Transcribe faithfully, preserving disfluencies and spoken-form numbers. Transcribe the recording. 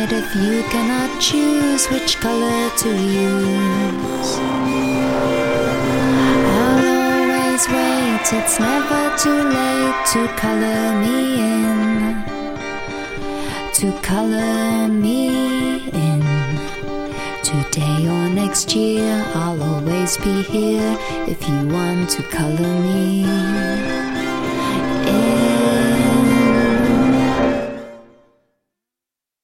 night if you cannot choose which color to use. I'll always wait, it's never too late to color me in, to color me in. Today or next year, I'll always be here if you want to color me.